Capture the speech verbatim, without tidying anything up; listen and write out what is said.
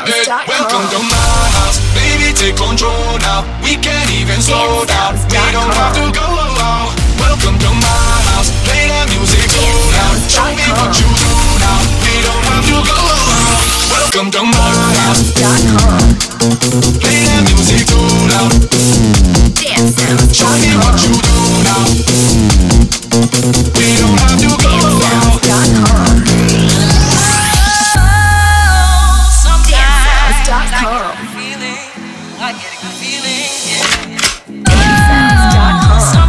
Hey, welcome to my house, baby, take control now. We can't even slow down. We don't have to go out. Welcome to my house, play that music so loud. Show me what you do now. We don't have to go out. Welcome to my house, play that music so loud. Show me what you do now. We don't have to go out. I get a good feeling, yeah. Oh,